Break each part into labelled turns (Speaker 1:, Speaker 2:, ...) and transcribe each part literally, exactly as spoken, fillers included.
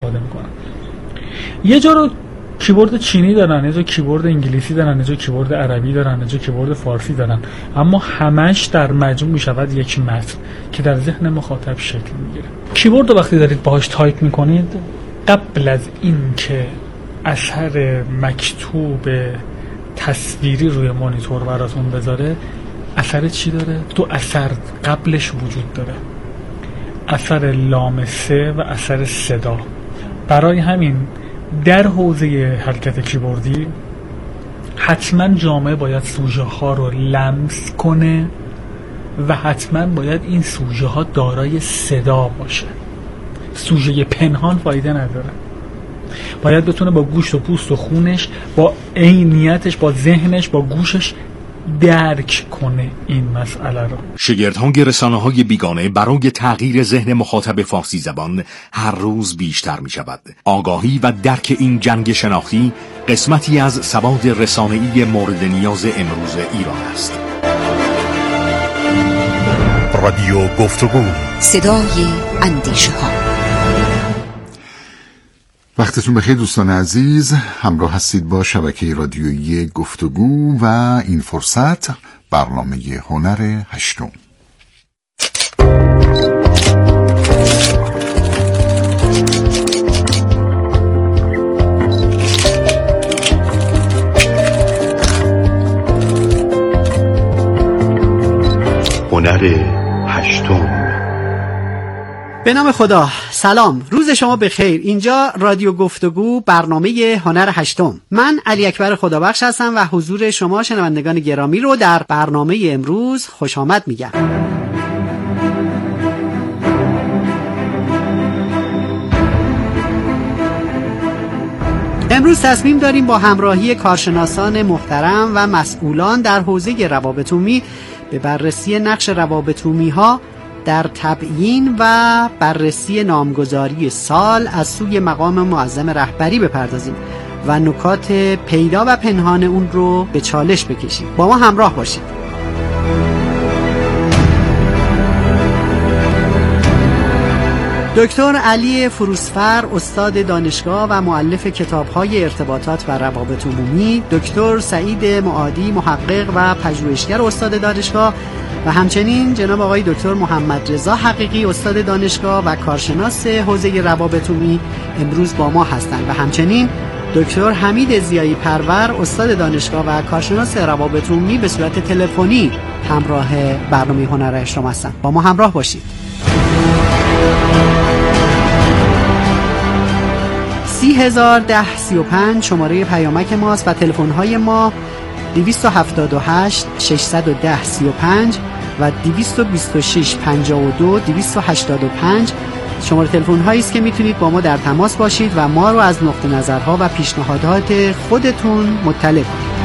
Speaker 1: استفاده میکنن. یه جا رو کیبورد چینی دارن، یه جا کیبورد انگلیسی دارن، یه جا کیبورد عربی دارن، یه جا کیبورد فارسی دارن، اما همش در مجموع میشود یک متن که در ذهن مخاطب شکل میگیره. کیبورد رو وقتی دارید باهاش تایپ میکنید، قبل از این که اثر مکتوب تصویری روی مانیتور براتون بذاره، اثر چی داره؟ دو اثر قبلش وجود داره، اثر لامسه و اثر صدا. برای همین در حوزه حرکت کیبوردی حتما جامعه باید سوژه ها رو لمس کنه و حتما باید این سوژه ها دارای صدا باشه. سوژه پنهان فایده نداره، باید بتونه با گوشت و پوست و خونش، با عینیتش، با ذهنش، با گوشش درک کنه این مسئله رو.
Speaker 2: شگردهای رسانه‌های بیگانه برای تغییر ذهن مخاطب فارسی زبان هر روز بیشتر می شود. آگاهی و درک این جنگ شناختی قسمتی از سواد رسانه‌ای مورد نیاز امروز ایران است.
Speaker 3: رادیو گفتگو،
Speaker 4: صدای اندیشه ها.
Speaker 5: وقتتون بخیر دوستان عزیز، همراه هستید با شبکه رادیویی گفتگو و این فرصت برنامه هنر هشتم.
Speaker 3: هنر هشتم.
Speaker 6: به نام خدا. سلام، روز شما بخیر. اینجا رادیو گفتگو، برنامه هنر هشتم. من علی اکبر خدابخش هستم و حضور شما شنوندگان گرامی رو در برنامه امروز خوش آمد میگم. امروز تصمیم داریم با همراهی کارشناسان محترم و مسئولان در حوزه روابط عمومی به بررسی نقش روابط عمومی ها در تبیین و بررسی نامگذاری سال از سوی مقام معظم رهبری بپردازیم و نکات پیدا و پنهان اون رو به چالش بکشیم. با ما همراه باشید. دکتر علی فروسفر، استاد دانشگاه و مؤلف کتاب‌های ارتباطات و روابط عمومی، دکتر سعید معادی، محقق و پژوهشگر استاد دانشگاه، و همچنین جناب آقای دکتر محمد رضا حقیقی، استاد دانشگاه و کارشناس حوزه روابط عمومی امروز با ما هستند و همچنین دکتر حمید ضیایی پرور، استاد دانشگاه و کارشناس روابط عمومی به صورت تلفنی همراه برنامه هنر هشتم هستند. با ما همراه باشید. سی هزار ده سی و پنج شماره پیامک ماست و تلفن های ما دویست و هفتاد و هشت ششصد و ده سی و پنج و دویست و بیست و شش پنجاه و دو دویست و هشتاد و پنج شماره تلفن هایی است که میتونید با ما در تماس باشید و ما رو از نقطه نظرها و پیشنهادات خودتون مطلع کنید.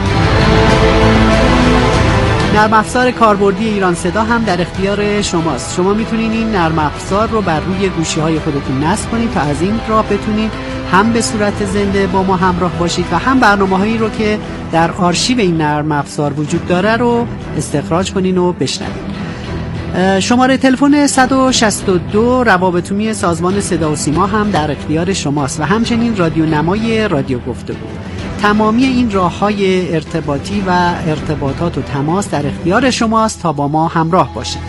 Speaker 6: نرم افزار کاربردی ایران صدا هم در اختیار شماست. شما میتونید این نرم افزار رو بر روی گوشی‌های خودتون نصب کنید تا از این راه بتونید هم به صورت زنده با ما همراه باشید و هم برنامه‌هایی رو که در آرشیو این نرم افزار وجود داره رو استخراج کنین و بشنوید. شماره تلفن صد و شصت و دو روابط عمومی سازمان صدا و سیما هم در اختیار شماست و همچنین رادیو نمای رادیو گفتگو. تمامی این راه‌های ارتباطی و ارتباطات و تماس در اختیار شماست تا با ما همراه باشید.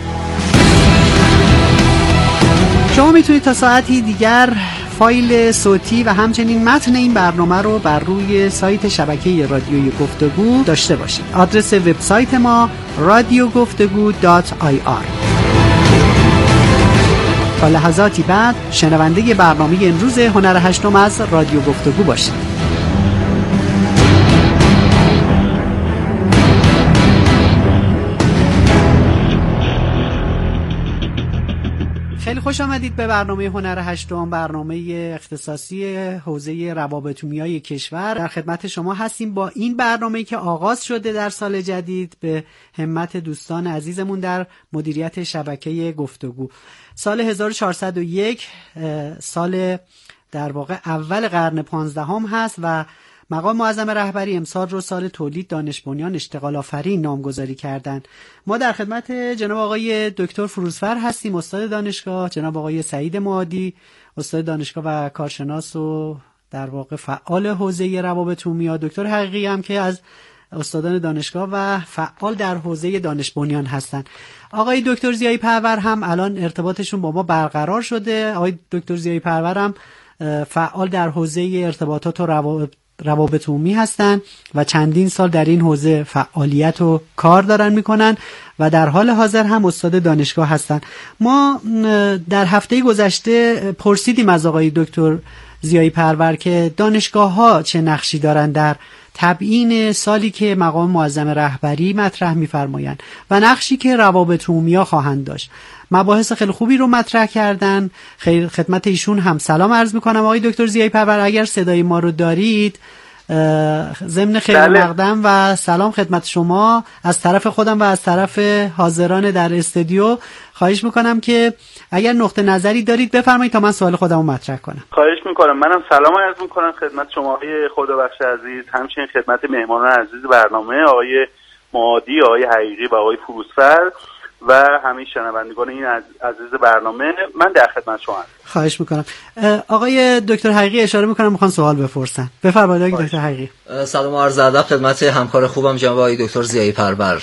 Speaker 6: شما میتونید تا ساعتی دیگر فایل صوتی و همچنین متن این برنامه رو بر روی سایت شبکه رادیوی گفتگو داشته باشید. آدرس وبسایت ما رادیو گفتگو دات آی آر. تا لحظاتی بعد شنونده برنامه امروز هنر هشتم از رادیو گفتگو باشید. خیلی خوش آمدید به برنامه هنر هشتم، برنامه اختصاصی حوزه روابط عمومی کشور. در خدمت شما هستیم با این برنامه که آغاز شده در سال جدید به همت دوستان عزیزمون در مدیریت شبکه گفتگو. سال هزار و چهارصد و یک، سال در واقع اول قرن پانزدهم هست و مقام معظم رهبری امسال رو سال تولید دانش بنیان اشتغال آفرین نامگذاری کردند. ما در خدمت جناب آقای دکتر فروزفر هستیم، استاد دانشگاه، جناب آقای سعید معادی، استاد دانشگاه و کارشناس و در واقع فعال حوزه روابط عمومی، دکتر حقیقی هم که از استادان دانشگاه و فعال در حوزه دانش بنیان هستند. آقای دکتر ضیایی پرور هم الان ارتباطشون با ما برقرار شده. آقای دکتر ضیایی پرور هم فعال در حوزه ارتباطات و روابط روابط عمومی هستند و چندین سال در این حوزه فعالیت و کار دارن میکنن و در حال حاضر هم استاد دانشگاه هستند. ما در هفته گذشته پرسیدیم از آقای دکتر ضیایی پرور که دانشگاه ها چه نقشی دارن در تبیین سالی که مقام معظم رهبری مطرح می‌فرمایند و نقشی که روابط عمومی خواهند داشت. مباحث خیلی خوبی رو مطرح کردن. خیلی خدمت ایشون هم سلام عرض می‌کنم. آقای دکتر ضیایی پرور اگر صدای ما رو دارید، ضمن خیلی مقدم و سلام خدمت شما از طرف خودم و از طرف حاضران در استودیو خواهش میکنم که اگر نقطه نظری دارید بفرمایید تا من سوال خودم رو مطرح کنم.
Speaker 7: خواهش میکنم. منم سلام عرض میکنم خدمت شما آقای خدابخش عزیز، همچنین خدمت مهمانان عزیز برنامه آقای معادی، آقای حقیقی و آقای فروزفر و همه شنوندگان این عزیز برنامه. من در خدمت شما هستم.
Speaker 6: خواهش میکنم. آقای دکتر حقیقی اشاره میکنم میخوان سوال بپرسن. بفرمایید آقای دکتر حقیقی.
Speaker 8: سلام و عرض ادب خدمت همکار خوبم جناب آقای دکتر ضیایی پرور.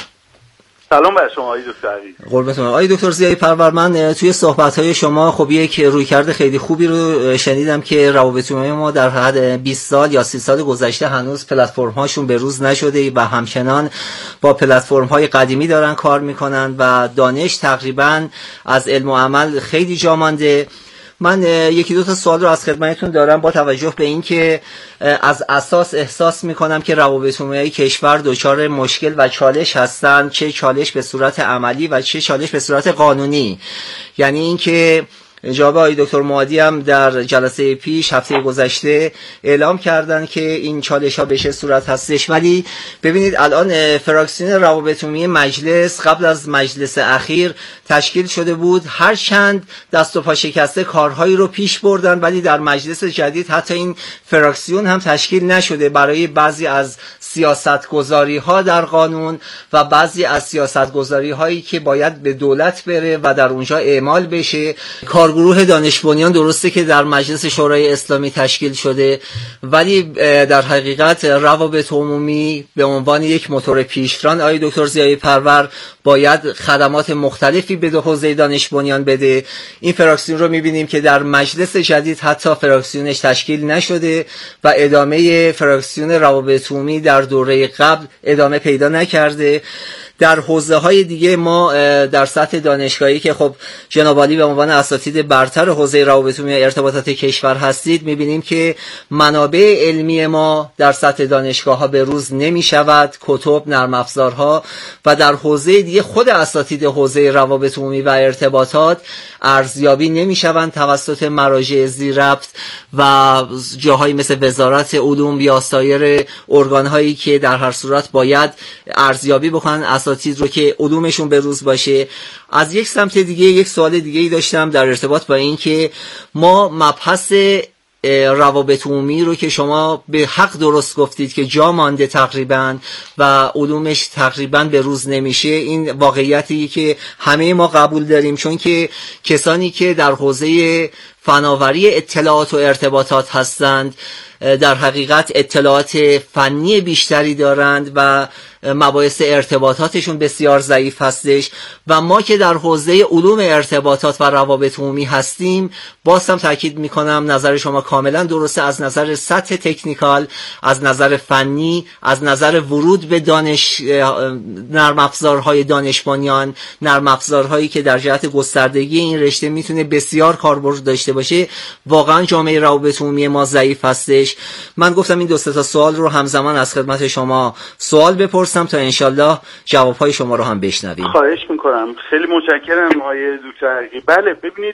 Speaker 7: سلام بر شما آقای دکتر حقیقی.
Speaker 8: قربونتون. آقای دکتر ضیایی پرور، من توی صحبت‌های شما خب یک رویکرد خیلی خوبی رو شنیدم که روابط عمومی ما در حد بیست سال یا سی سال گذشته هنوز پلتفرم‌هاشون به روز نشده و همچنان با پلتفرم‌های قدیمی دارن کار میکنن و دانش تقریباً از علم و عمل خیلی جا مانده. من یکی دو تا سوال رو از خدمتتون دارم با توجه به این که از اساس احساس میکنم که روابط عمومی کشور دچار مشکل و چالش هستن، چه چالش به صورت عملی و چه چالش به صورت قانونی. یعنی این که جناب آقای دکتر معادی هم در جلسه پیش هفته گذشته اعلام کردن که این چالش ها به چه صورت هستش، ولی ببینید الان فراکسیون روابط عمومی مجلس قبل از مجلس اخیر تشکیل شده بود، هر چند دست و پا شکسته کارهایی رو پیش بردن، ولی در مجلس جدید حتی این فراکسیون هم تشکیل نشده برای بعضی از سیاستگذاری ها در قانون و بعضی از سیاستگذاری هایی که باید به دولت بره و در اونجا اعمال بشه. کارگروه دانش بنیان درسته که در مجلس شورای اسلامی تشکیل شده، ولی در حقیقت روابط عمومی به عنوان یک موتور پیشران آقای دکتر ضیایی پرور باید خدمات مختلفی به حوزه دانش بنیان بده. این فراکسیون رو می‌بینیم که در مجلس جدید حتی فراکسیونش تشکیل نشده و ادامه فراکسیون روابط عمومی در دوره قبل ادامه پیدا نکرده. در حوزه های دیگه ما در سطح دانشگاهی که خب جناب عالی به عنوان اساتید برتر حوزه روابط عمومی ارتباطات کشور هستید، می‌بینیم که منابع علمی ما در سطح دانشگاه ها به روز نمی شود، کتب، نرم افزارها، و در حوزه دیگه خود اساتید حوزه روابط عمومی و ارتباطات ارزیابی نمی شوند توسط مراجع ذی‌ربط و جاهایی مثل وزارت علوم یا سایر ارگان هایی که در هر صورت باید ارزیابی بکنن اساتید رو که علومشون به روز باشه. از یک سمت دیگه یک سوال دیگه ای داشتم در ارتباط با این که ما مبحث روابط عمومی رو که شما به حق درست گفتید که جا مانده تقریبا و علومش تقریبا به روز نمیشه، این واقعیتی که همه ما قبول داریم، چون که کسانی که در حوزه فناوری اطلاعات و ارتباطات هستند در حقیقت اطلاعات فنی بیشتری دارند و مباحث ارتباطاتشون بسیار ضعیف هستش، و ما که در حوزه علوم ارتباطات و روابط عمومی هستیم باز هم تاکید میکنم نظر شما کاملا درسته، از نظر سطح تکنیکال، از نظر فنی، از نظر ورود به دانش نرم افزارهای دانش بنیان، نرم افزارهایی که در جهت گستردگی این رشته میتونه بسیار کاربرد داشته باشه، واقعا جامعه روابط عمومی ما ضعیف هستش. من گفتم این دو سه تا سوال رو همزمان از خدمت شما سوال بپرسم تا انشالله جوابهای شما رو هم بشنویم.
Speaker 7: خواهش میکنم. خیلی متشکرم آقای دکتر حقیقی. بله ببینید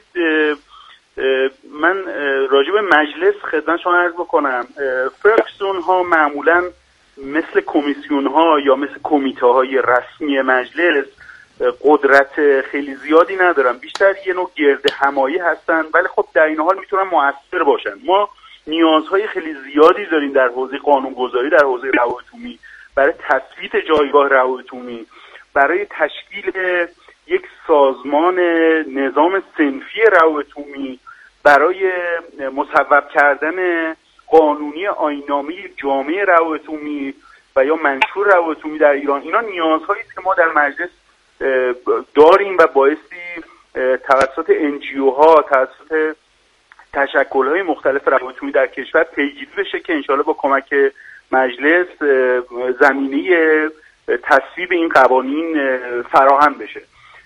Speaker 7: من راجع به مجلس خدمت شما عرض بکنم. فراکسیون ها معمولا مثل کمیسیون ها یا مثل کمیته های رسمی مجلس قدرت خیلی زیادی ندارن، بیشتر یه نوع گرد همایی هستن، ولی خب در این حال میتونن مؤثر باشن. ما نیازهای خیلی زیادی داریم در حوزه قانونگذاری، در حوزه روابط عمومی، برای تثبیت جایگاه روابط عمومی، برای تشکیل یک سازمان نظام صنفی روابط عمومی، برای مصوب کردن قانونی آیین‌نامه جامع روابط عمومی و یا منشور روابط عمومی در ایران. اینا نیازهایی است که ما در مجلس داریم و بایستی توسط انجیو ها، توسط تشکل های مختلف روابط عمومی در کشور پیگیری بشه که انشاءالله با کمک مجلس زمینه تصویب این قوانین فراهم بشه.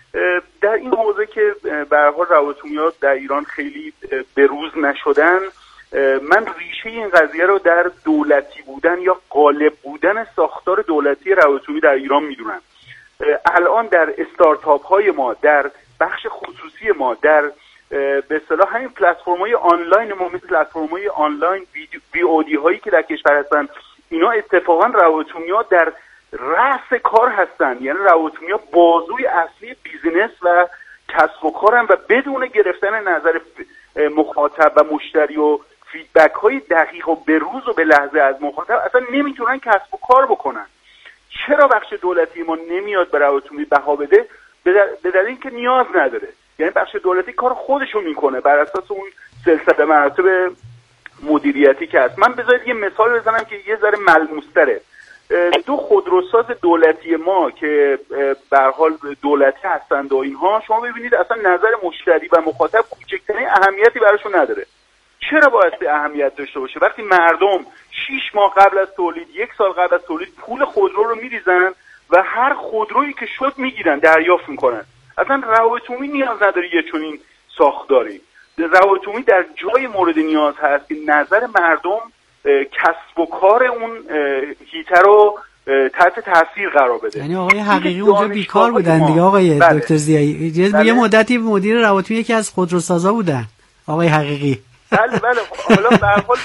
Speaker 7: در این حوزه که به هر حال روابط عمومی در ایران خیلی بروز نشدن، من ریشه این قضیه رو در دولتی بودن یا غالب بودن ساختار دولتی روابط عمومی در ایران میدونم. الان در استارتاپ های ما، در بخش خصوصی ما، در به اصطلاح همین پلتفرم‌های آنلاین ما، مثل پلتفرم‌های آنلاین وی او دی هایی که در کشور هستن، اینا اتفاقا روابط عمومی در رأس کار هستن. یعنی روابط عمومی بازوی اصلی بیزینس و کسب و کارن و بدون گرفتن نظر مخاطب و مشتری و فیدبک های دقیق و به روز و به لحظه از مخاطب اصلا نمیتونن کسب و کار بکنن. چرا بخش دولتی ما نمیاد به روابط عمومی بها بده؟ به دلیل اینکه نیاز نداره. یعنی بخش دولتی کار خودشو میکنه بر اساس اون سلسله مراتب مدیریتی که هست. من بذارید یه مثال بزنم که یه ذره ملموس‌تره. دو خودروساز دولتی ما که به هر حال دولتی هستند و اینها، شما ببینید اصلا نظر مشتری و مخاطب کوچکترین اهمیتی براشون نداره. چرا باید اهمیت داشته باشه؟ وقتی مردم شش ماه قبل از تولید، یک سال قبل از تولید پول خودرو رو میریزن و هر خودرویی که شد میگیرن، دریافت میکنن. اصلا روابط عمومی نیاز نداره یه چنین ساختاری. روابط عمومی در جای مورد نیاز هست که نظر مردم کسب و کار اون هیته رو تحت تاثیر قرار بده.
Speaker 6: یعنی آقای حقیقی اونجا بیکار بودن دیگه آقای
Speaker 7: بله.
Speaker 6: دکتر زیایی. بله. یه مدتی مدیر روابط عمومی یکی از خودروسازا بودن آقای حقیقی.
Speaker 7: بله بله. حالا به هر حال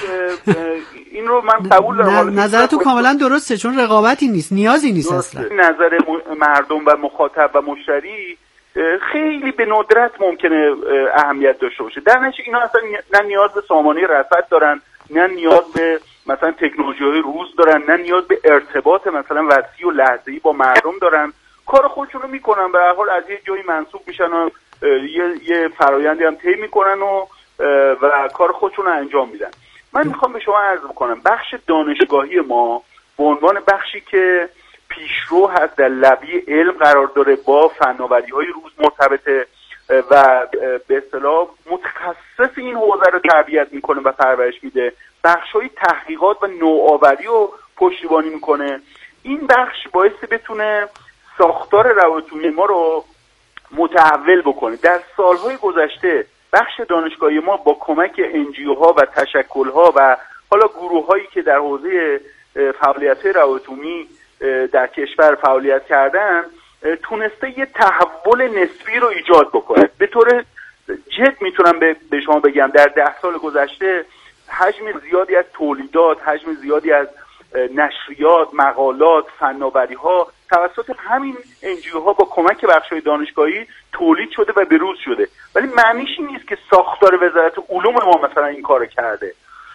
Speaker 7: این رو من قبول دارم.
Speaker 6: نظرتون کاملا درسته، چون رقابتی نیست، نیازی نیست اصلا.
Speaker 7: نظر مردم و مخاطب و مشتری خیلی به ندرت ممکنه اهمیت داشته باشه. در نتیجه اینا اصلا نه نیاز به سامانه رصد دارن، نه نیاز به مثلا تکنولوژی‌های روز دارن، نه نیاز به ارتباط مثلا وسیع و لحظه‌ای با مردم دارن. کار خودشون رو میکنن، به هر حال از یه جایی منسوب میشن و یه یه فرآیندی هم طی میکنن و و کار خودشون رو انجام میدن. من میخوام به شما عرض بکنم بخش دانشگاهی ما به عنوان بخشی که پیشرو هست، در لبه علم قرار داره، با فناوری‌های روز مرتبطه و به اصطلاح متخصص این حوزه رو تربیت میکنه و پرورش میده، بخش‌های تحقیقات و نوآوری رو پشتیبانی میکنه. این بخش باعث بتونه ساختار روابط عمومی ما رو متحول بکنه. در سالهای گذشته بخش دانشگاهی ما با کمک انجیوها و تشکل‌ها و حالا گروه‌هایی که در حوزه فعالیت‌های روابط عمومی در کشور فعالیت کردن، تونسته یه تحول نسبی رو ایجاد بکنه. به طور جد میتونم به شما بگم در ده سال گذشته حجم زیادی از تولیدات، حجم زیادی از نشریات، مقالات، فناوری‌ها توسط همین انجیوها با کمک بخش‌های دانشگاهی تولید شده و بروز شده. ولی معنیش این نیست که ساختار وزارت علوم ما مثلا این کارو کرده.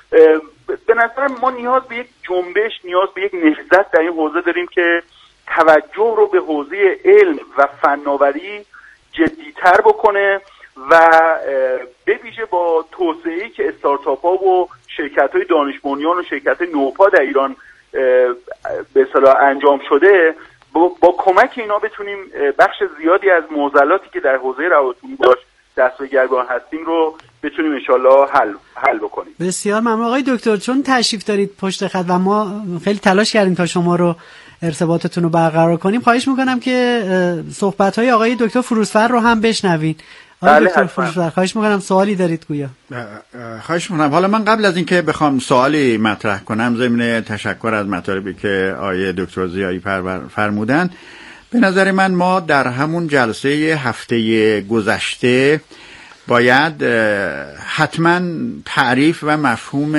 Speaker 7: به نظرم ما نیاز به یک جنبش، نیاز به یک نهضت در این حوزه داریم که توجه رو به حوزه علم و فناوری جدی‌تر بکنه و به ویژه با توسعه‌ای که استارتاپ‌ها و شرکت‌های دانش بنیان و شرکت‌های نوپا در ایران به اصطلاح انجام شده، با, با کمک اینا بتونیم بخش زیادی از معضلاتی که در حوزه روابط عمومی باش دست به گریبان هستیم رو بتونیم انشالله حل حل بکنیم.
Speaker 6: بسیار ممنون آقای دکتر، چون تشریف دارید پشت خط و ما خیلی تلاش کردیم تا شما رو ارتباطتون رو برقرار کنیم، خواهش میکنم که صحبت‌های آقای دکتر فروزفر رو هم بشنوید. آقای دکتر فروزفر، خواهش میکنم سوالی دارید گویا.
Speaker 9: خواهش میکنم. حالا من قبل از اینکه بخوام سوالی مطرح کنم، ضمن تشکر از مطالبی که آقای دکتر زیایی فرمودن، به نظر من ما در همون جلسه هفته گذشته باید حتما تعریف و مفهوم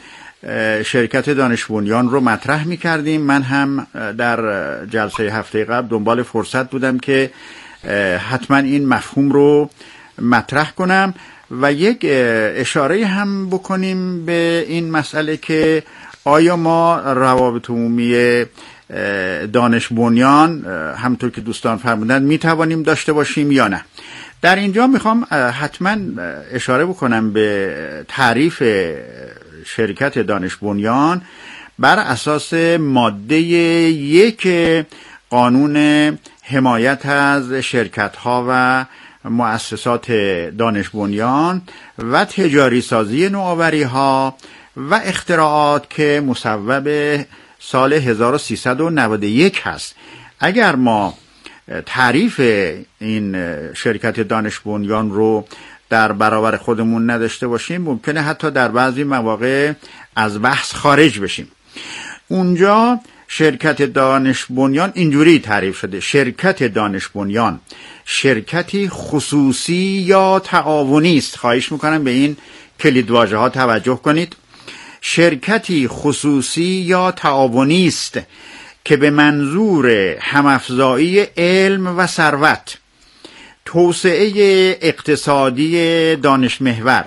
Speaker 9: شرکت دانش بنیان رو مطرح می کردیم. من هم در جلسه هفته قبل دنبال فرصت بودم که حتما این مفهوم رو مطرح کنم و یک اشاره هم بکنیم به این مسئله که آیا ما روابط عمومی دانش بنیان همطور که دوستان فرمودند می توانیم داشته باشیم یا نه. در اینجا میخوام حتما اشاره بکنم به تعریف شرکت دانش بنیان بر اساس ماده یک قانون حمایت از شرکت ها و مؤسسات دانش بنیان و تجاری سازی نوآوری ها و اختراعات که مصوب سال هزار و سیصد و نود و یک هست. اگر ما تعریف این شرکت دانش بنیان رو در برابر خودمون نداشته باشیم ممکنه حتی در بعضی مواقع از بحث خارج بشیم. اونجا شرکت دانش بنیان اینجوری تعریف شده: شرکت دانش بنیان شرکتی خصوصی یا تعاونی است. خواهش میکنم به این کلیدواژه ها توجه کنید. شرکتی خصوصی یا تعاونی است که به منظور همافزایی علم و ثروت، توسعه اقتصادی دانش محور،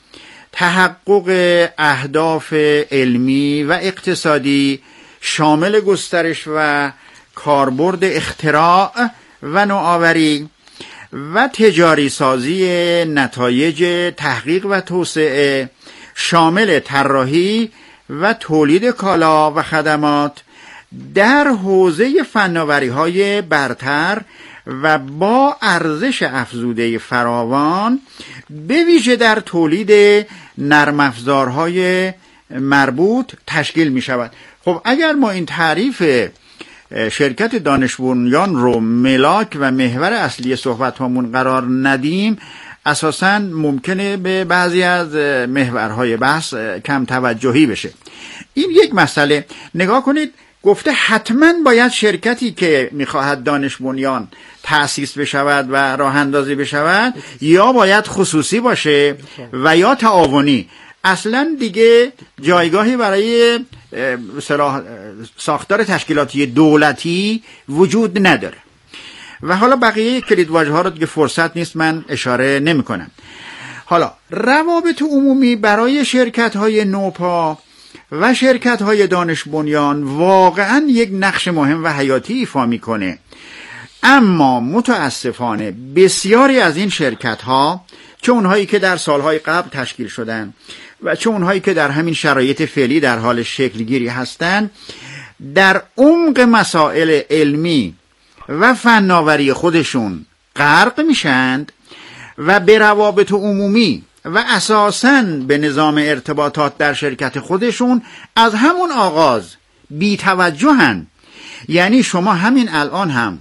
Speaker 9: تحقق اهداف علمی و اقتصادی شامل گسترش و کاربرد اختراع و نوآوری و تجاری سازی نتایج تحقیق و توسعه شامل طراحی و تولید کالا و خدمات در حوزه فناوری‌های برتر و با ارزش افزوده فراوان، به ویژه در تولید نرم افزارهای مربوط تشکیل می شود. خب اگر ما این تعریف شرکت دانش بنیان رو ملاک و محور اصلی صحبت همون قرار ندیم، اساساً ممکنه به بعضی از محورهای بحث کم توجهی بشه. این یک مسئله. نگاه کنید، گفته حتما باید شرکتی که میخواهد دانش بنیان تأسیس بشود و راه اندازی بشود یا باید خصوصی باشه و یا تعاونی. اصلا دیگه جایگاهی برای ساختار تشکیلاتی دولتی وجود نداره. و حالا بقیه کلیدواژه ها رو دیگه فرصت نیست، من اشاره نمی کنم. حالا روابط عمومی برای شرکت های نوپا و شرکت های دانش بنیان واقعا یک نقش مهم و حیاتی ایفا میکنه، اما متاسفانه بسیاری از این شرکت ها، چه اونهایی که در سالهای قبل تشکیل شدن و چه اونهایی که در همین شرایط فعلی در حال شکل گیری هستند، در عمق مسائل علمی و فناوری خودشون غرق میشند و به روابط عمومی و اساساً به نظام ارتباطات در شرکت خودشون از همون آغاز بی توجهن. یعنی شما همین الان هم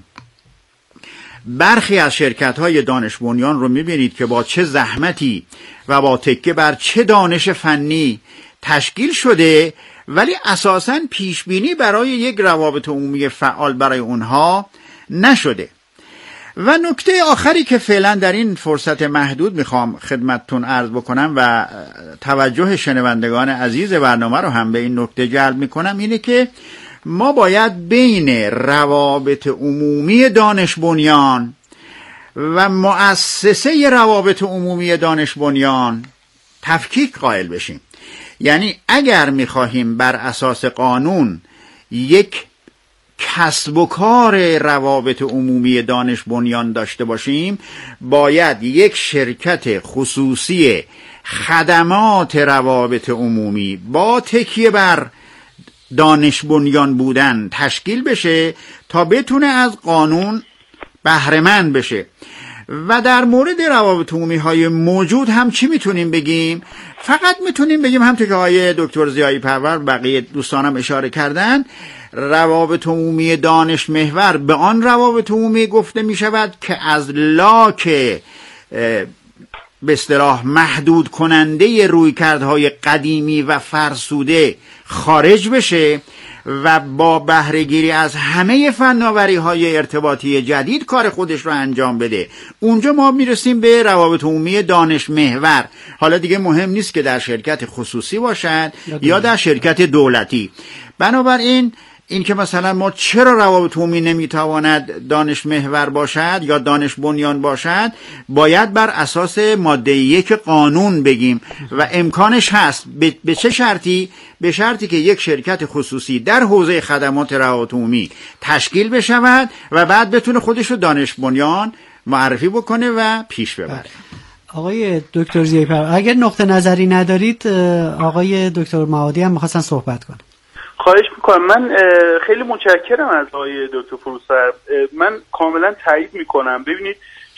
Speaker 9: برخی از شرکت‌های دانش بنیان رو می‌بینید که با چه زحمتی و با تکیه بر چه دانش فنی تشکیل شده، ولی اساساً پیشبینی برای یک روابط عمومی فعال برای اونها نشده. و نکته آخری که فعلا در این فرصت محدود میخوام خدمتتون عرض بکنم و توجه شنوندگان عزیز برنامه رو هم به این نکته جلب میکنم، اینه که ما باید بین روابط عمومی دانش بنیان و مؤسسه روابط عمومی دانش بنیان تفکیک قائل بشیم. یعنی اگر میخواهیم بر اساس قانون یک کسب و کار روابط عمومی دانش بنیان داشته باشیم، باید یک شرکت خصوصی خدمات روابط عمومی با تکیه بر دانش بنیان بودن تشکیل بشه تا بتونه از قانون بهره مند بشه. و در مورد روابط عمومی های موجود هم چی میتونیم بگیم؟ فقط میتونیم بگیم همونطور که آقای دکتر ضیایی پرور بقیه دوستانم اشاره کردن، روابط عمومی دانش محور به آن روابط عمومی گفته می شود که از لاک به اصطلاح محدود کننده رویکردهای قدیمی و فرسوده خارج بشه و با بهره‌گیری از همه فناوری‌های ارتباطی جدید کار خودش رو انجام بده. اونجا ما میرسیم به روابط عمومی دانش محور. حالا دیگه مهم نیست که در شرکت خصوصی باشد یا در شرکت دولتی. بنابراین این که مثلا ما چرا روابط عمومی نمیتواند دانش محور باشد یا دانش بنیان باشد، باید بر اساس ماده یک قانون بگیم و امکانش هست. به چه شرطی؟ به شرطی که یک شرکت خصوصی در حوزه خدمات روابط عمومی تشکیل بشود و بعد بتونه خودش رو دانش بنیان معرفی بکنه و پیش ببره.
Speaker 6: آقای دکتر ضیایی پرور، اگر نقطه نظری ندارید آقای دکتر معادی هم می‌خواستن صحبت کنن.
Speaker 7: خواهش میکنم. من خیلی متشکرم از آقای دکتر فروسر. من کاملا تایید میکنم. ببینید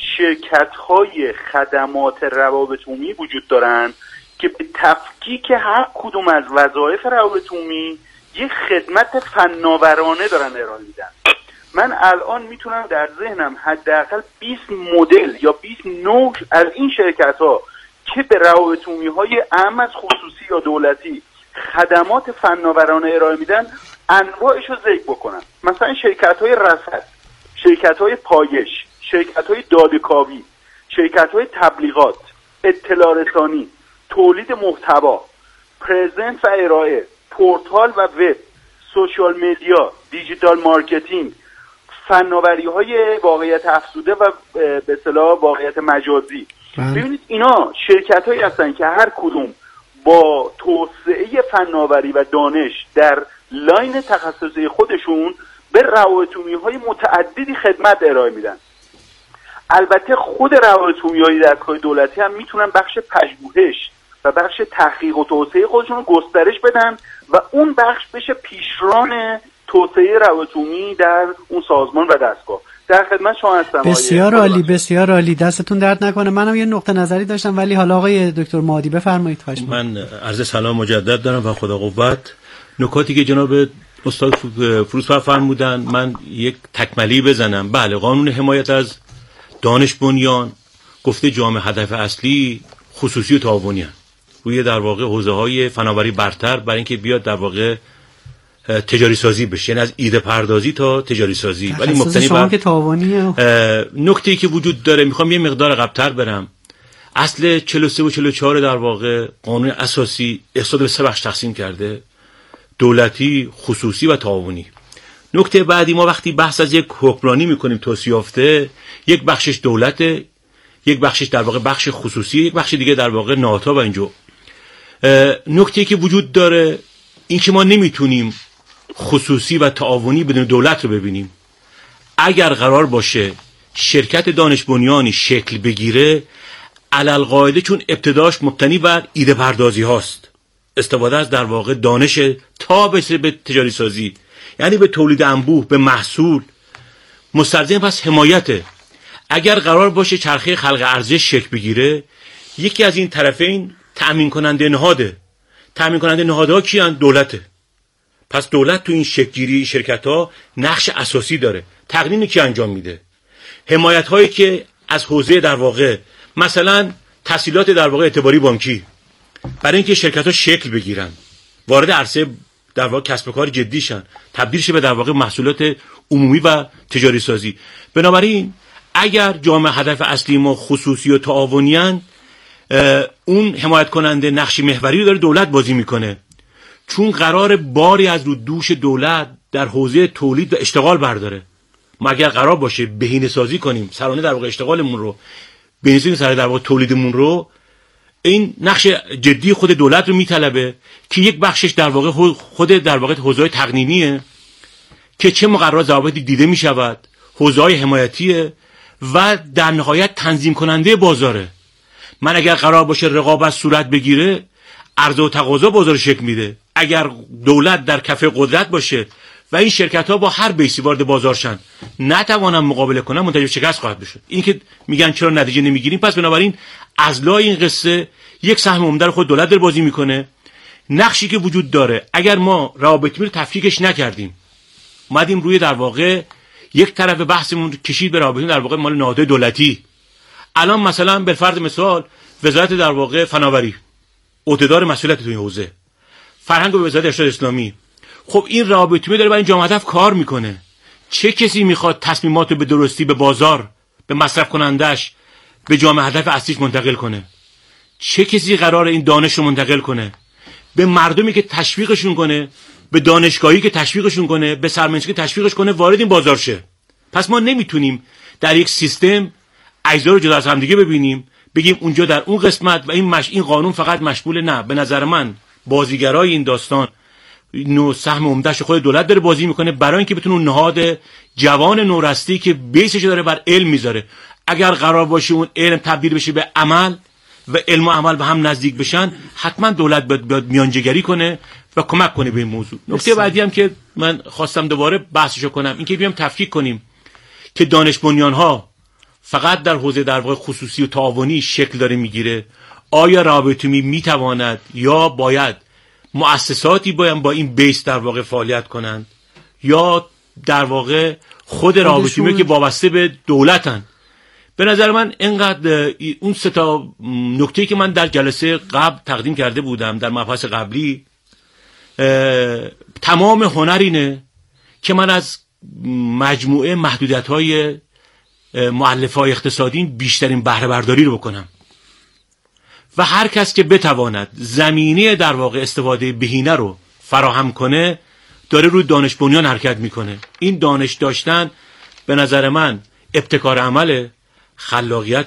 Speaker 7: شرکت‌های خدمات روابط عمومی وجود دارن که به تفکیک هر کدوم از وظایف روابط عمومی یک خدمت فناورانه دارن ارائه میدن. من الان میتونم در ذهنم حداقل بیست مدل یا بیست نوع از این شرکت‌ها که به روابط عمومی‌های اعم از خصوصی یا دولتی خدمات فناورانه ارائه میدن انواعش رو ذکر بکنم. مثلا شرکت‌های رصد، شرکت‌های پایش، شرکت‌های داده‌کاوی، شرکت‌های تبلیغات، اطلاع رسانی، تولید محتوا، پرزنت و ارائه، پورتال و وب، سوشال مدیا، دیجیتال مارکتینگ، فناوری‌های واقعیت افزوده و به اصطلاح واقعیت مجازی. ببینید اینا شرکت‌هایی هستن که هر کدوم با توسعه فناوری و دانش در لاین تخصصی خودشون به روابط عمومی‌های متعددی خدمت ارائه میدن. البته خود روابط عمومی‌های دستگاه دولتی هم میتونن بخش پژوهش و بخش تحقیق و توسعه خودشون رو گسترش بدن و اون بخش بشه پیشران توسعه روابط عمومی در اون سازمان و دستگاه. در خدمت شما هستم.
Speaker 6: بسیار عالی، بسیار عالی، دستتون درد نکنه. منم یه نقطه نظری داشتم ولی حالا آقای دکتر معادی بفرمایید. خواهش می‌کنم.
Speaker 10: من عرض سلام مجدد دارم و خدا قوت. نکاتی که جناب استاد فروسر فرمودن من یک تکملی بزنم. بله، قانون حمایت از دانش بنیان گفته جامعه هدف اصلی خصوصی و تعاونی روی در واقع حوزه‌های فناوری برتر برای اینکه بیاد در واقع تجاری سازی بشه، یعنی از ایده پردازی تا تجاری سازی، ولی مبتنی بر
Speaker 6: که تعاونیه.
Speaker 10: نکته‌ای که وجود داره، میخوام یه مقدار قبل‌تر برم. اصل چهل و سه و چهل و چهار در واقع قانون اساسی اقتصاد به سه بخش تقسیم کرده: دولتی، خصوصی و تعاونی. نکته بعدی، ما وقتی بحث از یک حکمرانی میکنیم توسعه یافته، یک بخشش دولته، یک بخشش در واقع بخش خصوصی، یک بخش دیگه در واقع ناتا و اینجا. نکته‌ای که وجود داره این که ما نمیتونیم خصوصی و تعاونی بدون دولت رو ببینیم. اگر قرار باشه شرکت دانش بنیانی شکل بگیره، علالقاعده چون ابتداش مبتنی بر ایده پردازی هاست، استفاده از در واقع دانش تا برسه به تجاری سازی، یعنی به تولید انبوه، به محصول، مستلزم پس حمایته. اگر قرار باشه چرخه خلق ارزش شکل بگیره، یکی از این طرفین تأمین کننده نهاده. تأمین کننده نهادها کیان؟ دولته. پس دولت تو این شکل‌گیری شرکت‌ها نقش اساسی داره. تقنین کی انجام میده؟ حمایت هایی که از حوزه در واقع مثلا تسهیلات در واقع اعتباری بانکی برای اینکه شرکت‌ها شکل بگیرن، وارد عرصه در واقع کسب و کار جدی شن، تبدیل شه به در واقع محصولات عمومی و تجاری سازی. بنابراین اگر جامعه هدف اصلی ما خصوصی و تعاونیان، اون حمایت کننده نقش محوری رو داره دولت بازی میکنه، چون قرار باری از رو دوش دولت در حوزه تولید و اشتغال برداره. ما اگر قرار باشه بهینه سازی کنیم سرانه در واقع اشتغالمون رو، بهینه سازی سرانه در واقع تولیدمون رو، این نقش جدی خود دولت رو میطلبه که یک بخشش در واقع خود در واقع حوزه‌های تقنینیه که چه مقررات ضوابطی دیده میشود، حوزه‌های حمایتیه و در نهایت تنظیم کننده بازاره. من اگر قرار باشه رقابت صورت بگیره، عرضه و تقاضا بازار شکل میده. اگر دولت در کف قدرت باشه و این شرکت ها با هر بیسی وارد بازار شن نتوانن مقابله کنن، منتج شکست خواهد بشه. این که میگن چرا نتیجه نمیگیریم، پس بنابراین از لای این قصه یک سهم عمده رو خود دولت داره بازی میکنه. نقشی که وجود داره اگر ما روابط رو تفکیکش نکردیم، اومدیم روی در واقع یک طرف بحثمون کشید به روابط در واقع مال نهادهای دولتی. الان مثلا به فرض مثال وزارت در واقع فناوری عهدهدار مسئولیت تو این حوزه، فرهنگ و وزارت ارشاد اسلامی، خب این رابطه داره برای این جامعه هدف کار میکنه. چه کسی میخواد تصمیمات رو به درستی به بازار، به مصرف کنندش، به جامعه هدف اصلیش منتقل کنه؟ چه کسی قراره این دانش رو منتقل کنه به مردمی که تشویقشون کنه به دانشگاهی که تشویقشون کنه، به سرمایه‌گذاری که تشویقش کنه وارد این بازار شه. پس ما نمیتونیم در یک سیستم اجزا رو جدا از هم دیگه ببینیم، بگیم اونجا در اون قسمت و این مش... این قانون فقط مشمول. نه، به نظر من بازیگرای این داستان نو سهم عمده‌اش خود دولت داره بازی میکنه برای اینکه بتونه اون نهاد جوان نورستی که بیسش داره بر علم میذاره، اگر قرار باشه اون علم تبدیل بشه به عمل و علم و عمل به هم نزدیک بشن، حتما دولت باید میانجیگری کنه و کمک کنه به این موضوع. نکته بعدی هم که من خواستم دوباره بحثشو کنم این که بیام تفکیک کنیم که دانش بنیان‌ها فقط در حوزه در واقع خصوصی و تعاونی شکل داره میگیره. آیا روابط عمومی میتواند یا باید مؤسساتی باید با این بیس در واقع فعالیت کنند یا در واقع خود روابط عمومی که وابسته به دولتن؟ به نظر من اینقدر اون سه تا نکته‌ای که من در جلسه قبل تقدیم کرده بودم در مبحث قبلی، تمام هنر اینه که من از مجموعه محدودیت‌های مؤلفه‌های اقتصادی بیشترین بهره برداری رو بکنم و هر کس که بتواند زمینه در واقع استفاده بهینه رو فراهم کنه داره روی دانش بنیان حرکت میکنه. این دانش داشتن به نظر من ابتکار عمله، خلاقیت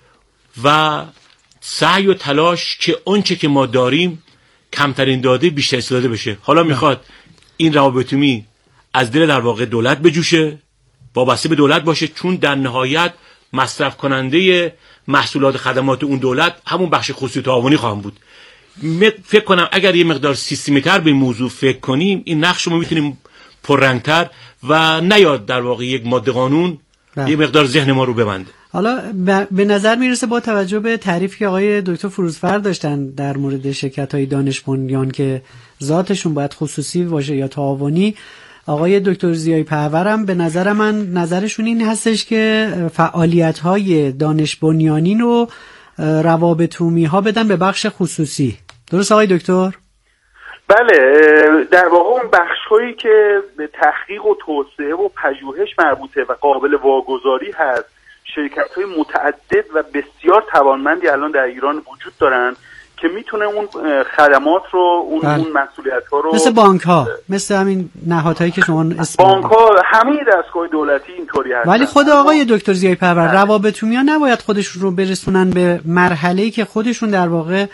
Speaker 10: و سعی و تلاش که اونچه که ما داریم کمترین داده بیشتر استفاده بشه. حالا میخواد این روابط عمومی از دل در واقع دولت بجوشه، وابسته به دولت باشه، چون در نهایت مصرف کننده محصولات خدمات اون دولت همون بخش خصوصی تعاونی خواهم بود. فکر کنم اگر یه مقدار سیستمی تر به موضوع فکر کنیم این نقش رو میتونیم پررنگتر و نیاد در واقع یک ماده قانون ده. یه مقدار ذهن ما رو ببنده.
Speaker 6: حالا به نظر میرسه با توجه به تعریفی که آقای دکتر فروزفر داشتن در مورد شرکت‌های دانش بنیان که ذاتشون باید خصوصی باشه یا تعاونی، آقای دکتر ضیایی پرورم به نظر من نظرشون این هستش که فعالیت‌های دانش بنیانی رو روابط عمومی‌ها بدن به بخش خصوصی. درست آقای دکتر؟
Speaker 7: بله، در واقع اون بخش‌هایی که به تحقیق و توسعه و پژوهش مربوطه و قابل واگذاری هست، شرکت‌های متعدد و بسیار توانمندی الان در ایران وجود دارن که میتونه اون خدمات رو اون, اون مسئولیت‌ها رو
Speaker 6: مثل بانک‌ها، مثل همین نهادهایی که شما اسم
Speaker 7: بانک‌ها، همه دستگاه دولتی اینطوری هستن.
Speaker 6: ولی خود آقای دکتر ضیایی پرور روابط عمومی نباید خودشون رو برسونن به مرحله‌ای که خودشون در واقع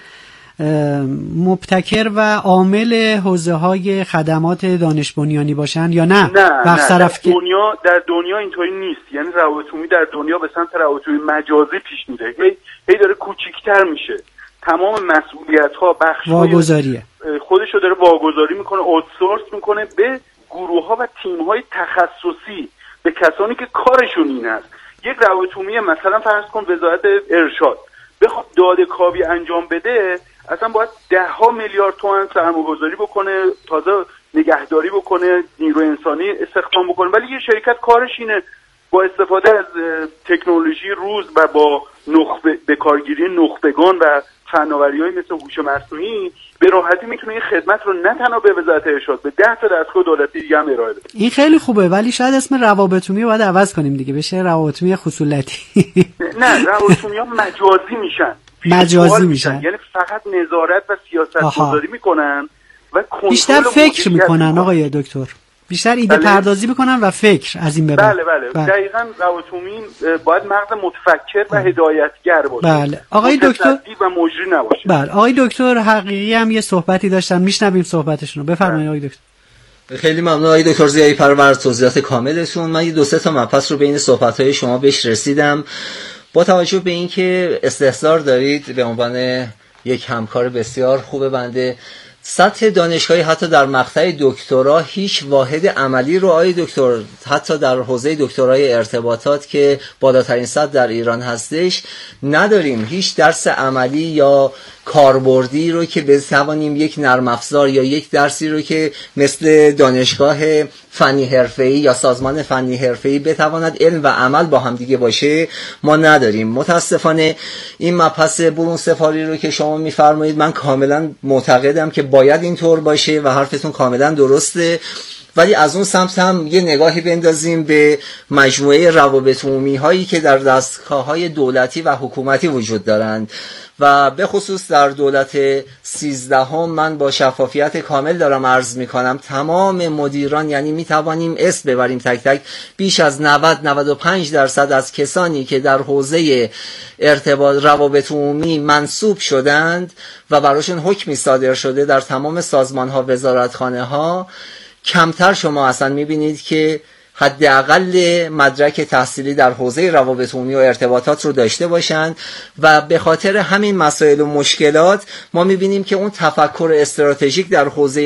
Speaker 6: مبتکر و عامل حوزه‌های خدمات دانش بنیانی باشن یا نه؟
Speaker 7: نه, نه در
Speaker 6: که...
Speaker 7: دنیا در دنیا اینطوری نیست. یعنی روابط عمومی در دنیا به سمت روابط عمومی مجازی پیش میره، هی هی داره کوچیک‌تر میشه. تمام مسئولیت‌ها بخش‌های
Speaker 6: واگذاریه،
Speaker 7: خودش رو داره واگذاری میکنه، اوتسورس میکنه به گروه‌ها و تیم‌های تخصصی، به کسانی که کارشون این است. یک روابط عمومی مثلا فرض کن وزارت ارشاد بخواد داده کاوی انجام بده، اصلا باید ده ها میلیارد تومان سرمایه‌گذاری بکنه، تازه نگهداری بکنه، نیروی انسانی استخدام بکنه. ولی یه شرکت کارش اینه با استفاده از تکنولوژی روز و با نخبه به کارگیری نخبگان و فناوری‌های مثل هوش مصنوعی به راحتی میتونه این خدمت رو نه تنها به وزارت ارشاد، به ده تا دستگاه دولتی دیگه هم ارائه بده.
Speaker 6: این خیلی خوبه، ولی شاید اسم روابط عمومی رو باید عوض کنیم دیگه، بشه روابط عمومی خصولتی.
Speaker 7: نه، روابط عمومی مجازی میشن.
Speaker 6: مجازی میشن،
Speaker 7: یعنی فقط نظارت و سیاست گذاری میکنن و
Speaker 6: بیشتر فکر میکنن آقای دکتر، بیشتر ایده بله. پردازی بکنن و فکر از این به بعد.
Speaker 7: بله بله, بله. دقیقاً روابط عمومی باید مغز متفکر و هدایتگر باشه.
Speaker 6: بله آقای دکتر
Speaker 7: و مجری نباشه.
Speaker 6: بله آقای دکتر حقیقی هم یه صحبتی داشتن، میشنویم صحبتشون رو. بفرمایید آقای دکتر.
Speaker 8: خیلی ممنون آقای دکتر ضیایی پرور توضیحات کاملتون. من یه دو سه تا مبحث رو بین صحبت‌های شما بهش رسیدم. با توجه به اینکه استحضار دارید به عنوان یک همکار بسیار خوب بنده، سطح دانشگاهی حتی در مقطع دکترا هیچ واحد عملی رو آقای دکتر حتی در حوزه دکترای ارتباطات که بالاترین سطح در ایران هستش نداریم. هیچ درس عملی یا کاربردی رو که بتوانیم یک نرم افزار یا یک درسی رو که مثل دانشگاه فنی حرفه‌ای یا سازمان فنی حرفه‌ای بتواند علم و عمل با هم دیگه باشه ما نداریم. متاسفانه این مبحث برون سپاری رو که شما میفرمایید من کاملا معتقدم که باید اینطور باشه و حرفتون کاملا درسته. ولی از اون سمت هم یه نگاهی بندازیم به مجموعه روابط عمومی هایی که در دستگاه های دولتی و حکومتی وجود دارند و به خصوص در دولت سیزدهم من با شفافیت کامل دارم عرض می کنم تمام مدیران، یعنی می توانیم اسم ببریم تک تک، بیش از نود تا نود و پنج درصد از کسانی که در حوزه ارتباط روابط عمومی منصوب شدند و براشون حکمی صادر شده در تمام سازمان ها، وزارتخانه ها، کمتر شما اصلا می بینید که حداقل مدرک تحصیلی در حوزه روابط عمومی و ارتباطات رو داشته باشند و به خاطر همین مسائل و مشکلات ما می‌بینیم که اون تفکر استراتژیک در حوزه